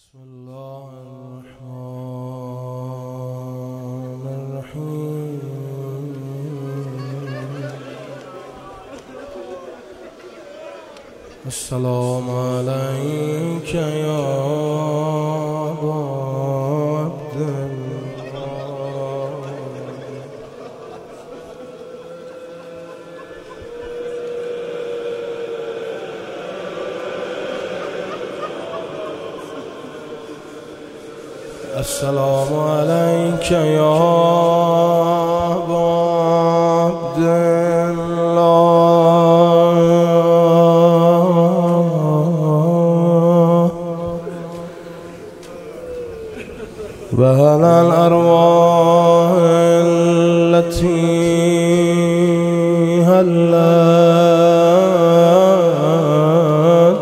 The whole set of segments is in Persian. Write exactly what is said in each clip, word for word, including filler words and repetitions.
بسم الله الرحمن الرحیم. السلام علیک یا السلام علیک یا عبدالله و هل الارواح التي هلت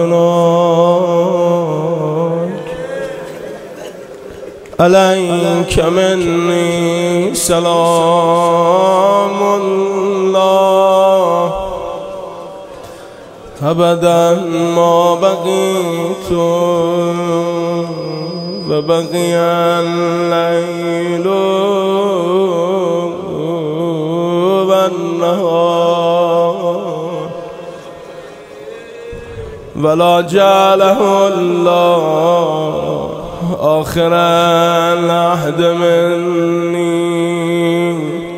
بفناك عليك مني سلام الله أبدا ما بقيت وبقي الليل والنهار ولا جعله الله آخر العهد مني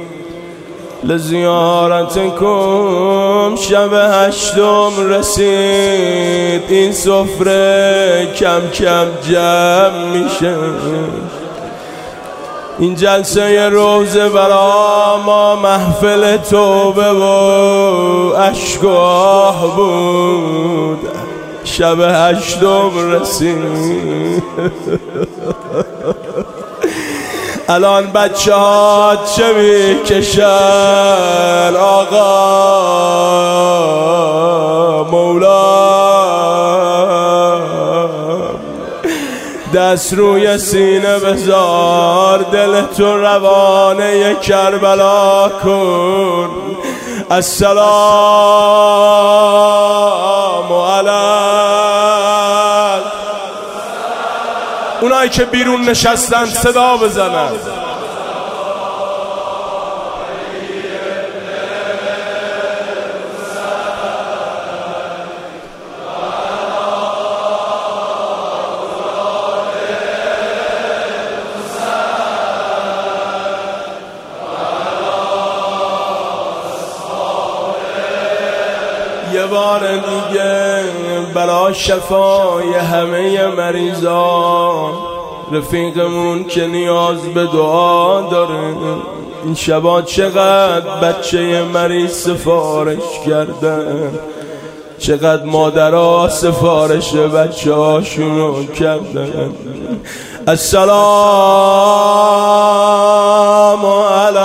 لزیارتکم. شب هشتم رسید، این سفره کم کم جمع میشه. این جلسه روزه برا ما محفل توبه و اشک و آه بود. شب هشتم رسید. الان بچه ها چه میکشن؟ آقا مولا دست روی سینه بذار، دلتو روانه کربلا کن. السلام علیک. اونایی که بیرون نشستن صدا بزنن. یه بار دیگه برای شفای همه مریضان، رفیقمون که نیاز به دعا داره. این شبا چقدر بچه مریض سفارش کردن، چقدر مادرها سفارش بچه هاشونو کردن. السلام علی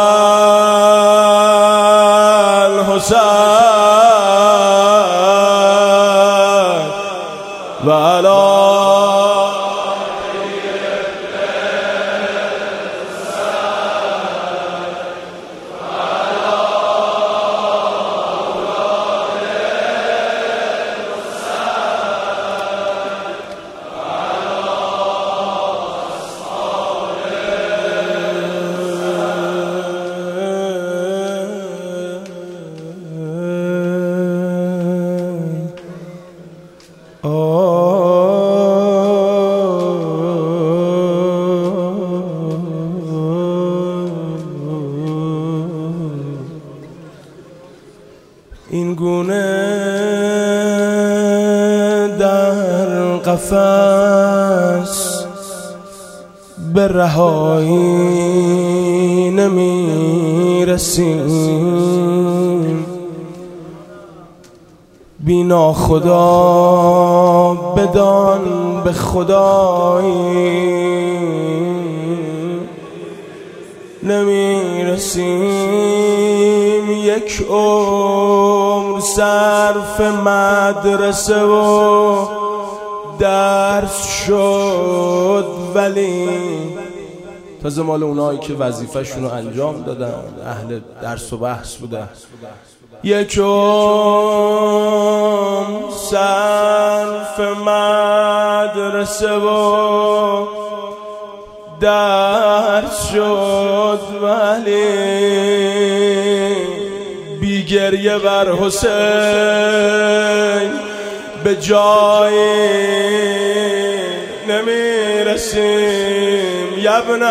الحسین و علی این گونه در قفس به رهایی نمی رسیم. بی ناخدا بدان به خدایی نمی رسیم. یک عمر صرف مدرسه و درس شد، ولی تازه مال اونایی که وظیفه شونو انجام دادن، اهل درس و بحث بودن. یکم صرف مدرسه و درس شد ولی بی گریه بر حسین به جایی نمیرسیم. یبن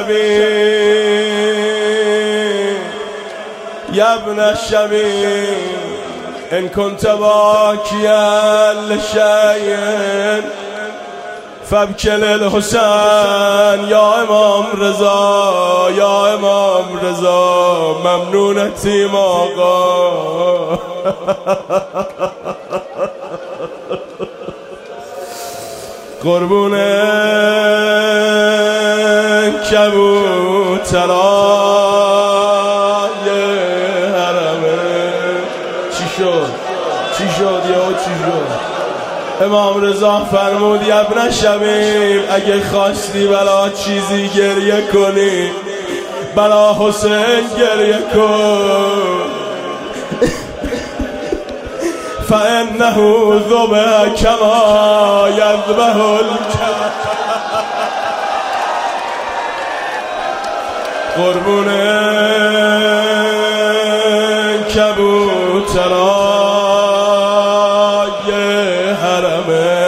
الشبیب یبن الشبیب ان كنت باکیا لشیء فابکل الحسین یا امام رضا یا امام رضا ممنونتیم آقا. قربون کبوترای حرمه. چی شد؟ چی شد یا چی شد؟ امام رضا فرمود ابن شبیب اگه خواستی بلا چیزی گریه کنی بلا حسین گریه کن. فانه ذبح کما یذبح الکبش. قربون کبوترای حرمه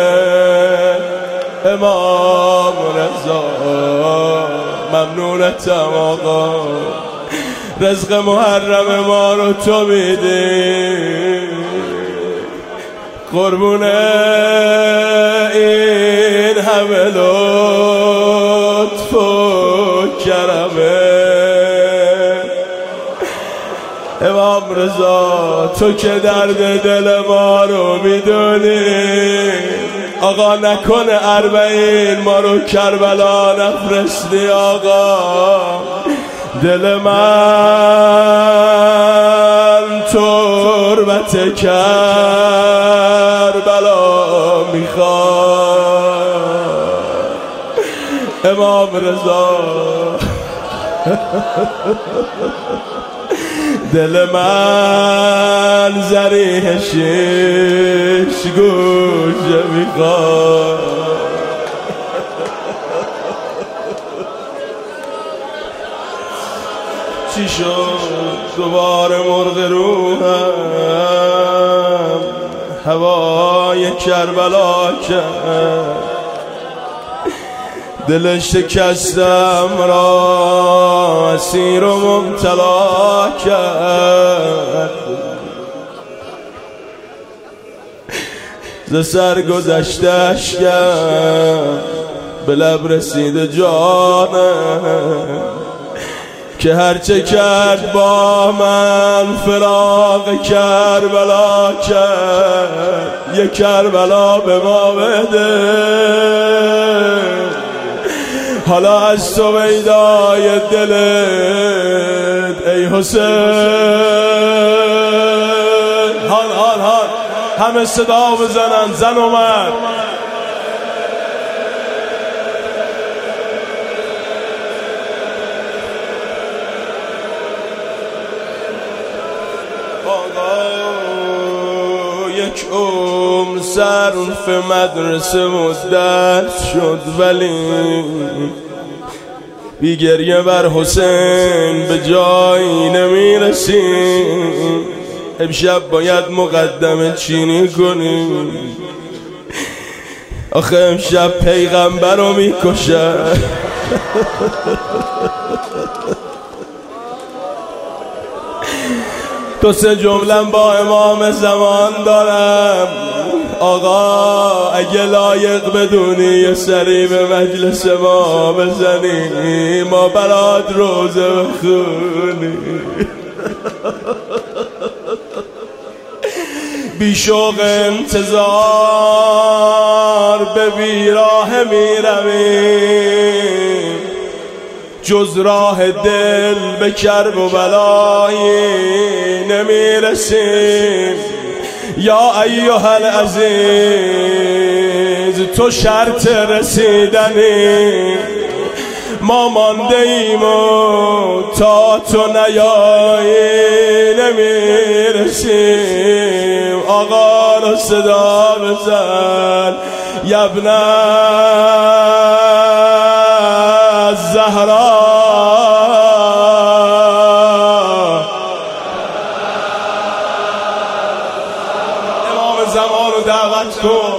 امام رضا ممنونتم آقا. رزق محرم ما رو تو میدی. قربون این همه لطف و کرمه امام رضا تو که درد دل ما رو میدونی. آقا نکنه اربعین ما رو کربلا نفرستی آقا. دل من تربت کربلا میخواد. امام رضا دل من زریح شش گوشه میخواد. چی شد دوباره مرغ روحم هوای کربلا کرد. دل شکستم را اسیر و مبتلا کرد. ز سر گذشتش کرد به لب رسید جانم که هرچه کرد با من فراق کربلا کرد. یک کربلا به ما بده حالا از تو ویدای دلت ای حسین. حال حال حال همه صدا بزنن زن و مرد. یک عمر صرف مدرسه و درس شد ولی بی گریه بر حسین به جایی نمیرسیم. امشب باید مقدمه چینی کنیم. آخه امشب پیغمبر رو میکشه. دو سه جملم با امام زمان دارم. آقا اگه لایق بدونی یه سری به مجلس ما بزنی ما برات روزه بخونی. بی شوق انتظار به بیراه میرویم جز راه دل به کرب و بلایی نمیرسیم. یا ایها العزیز تو شرط رسیدنی ما مانده ایم و تا تو نیایی نمیرسیم. آقا رو صدا بزن یبن الزهرا. امام زمان رو دعوت کن.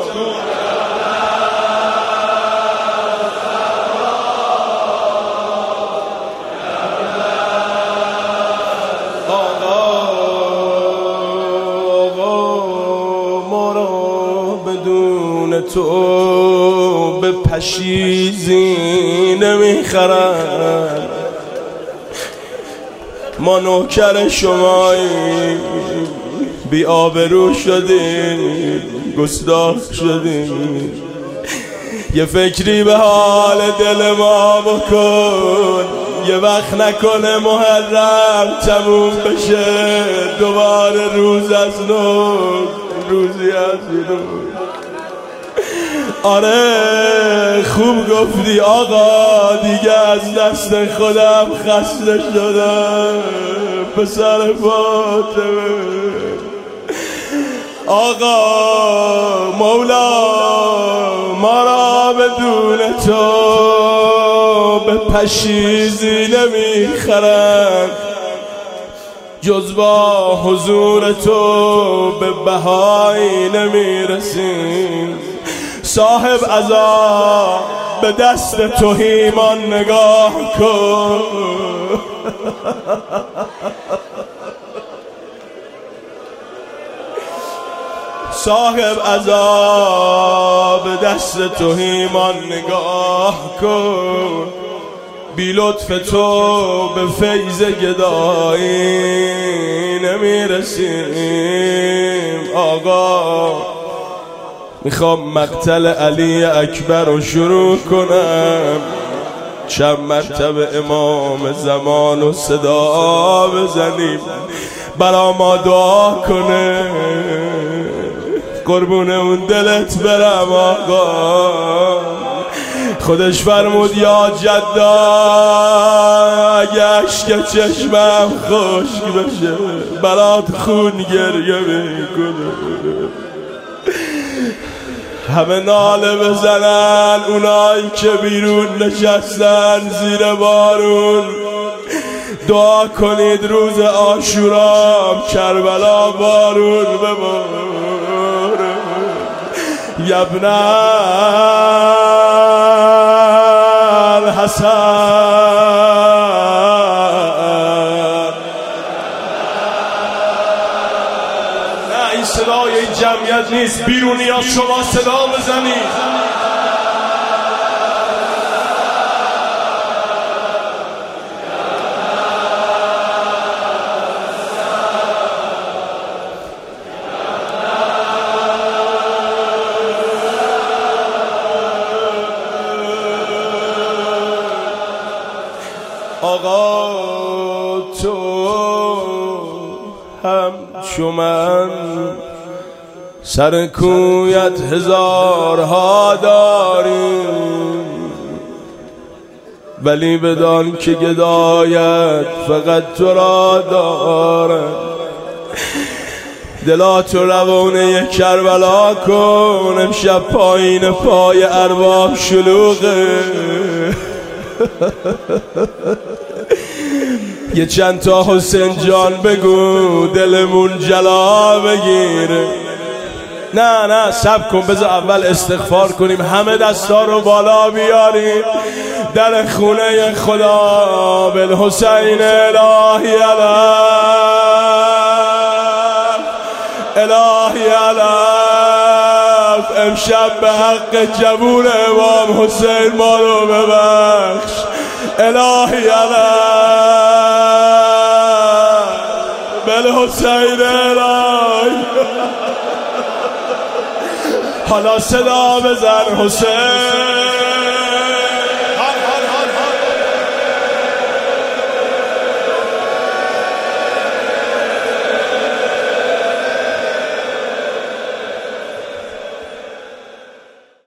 تو به پشیزی نمیخرن، ما نوکر شماییم، بی آبرو شدیم، گستاخ شدیم. یه فکری به حال دل ما بکن، یه وقت نکنه محرم تموم بشه، دوباره روز از نو، روزی از نو. آره خوب گفتی آقا، دیگه از دست خودم خسته شدم پسر فاطمه. آقا مولا ما را بدون تو به پشیزی نمیخرن، جز با حضور تو به بهایی نمیرسیم. صاحب عزا به دست توهیمان نگاه کن. صاحب عزا به دست توهیمان نگاه کن. بی لطف تو به فیض گدایی نمیرسیم. آقا میخوام مقتل علی اکبر رو شروع کنم، چند مرتبه امام زمان رو صدا بزنیم برا ما دعا کنه. قربون اون دلت برم آقا. خودش فرمود یا جدا اگه عشق چشمم خشک بشه برات خون گریه میکنه. همه ناله بزنن اونایی که بیرون نشستن زیر بارون. دعا کنید روز عاشورا کربلا بارون بباره. یبن الحسن. نه این صدای این جمعیت نیست، بیرونی ها شما صدا بزنید. آقا تو هم چو من سر کویت هزارها داری، ولی بدان که گدایت فقط تو را دارد. دلات و روانه کربلا کن، امشب پایین پای ارباب شلوغه. یه چند تا حسین جان بگو دلمون جلا بگیره. نه نه سب کن، بذار اول استغفار کنیم، همه دستا رو بالا بیاریم در خونه خدا. بالحسین الهی علم الهی علم، امشب به حق جوون امام حسین ما رو ببخش. الهی علم بالحسین الهی. حالا صدا بزن حسین.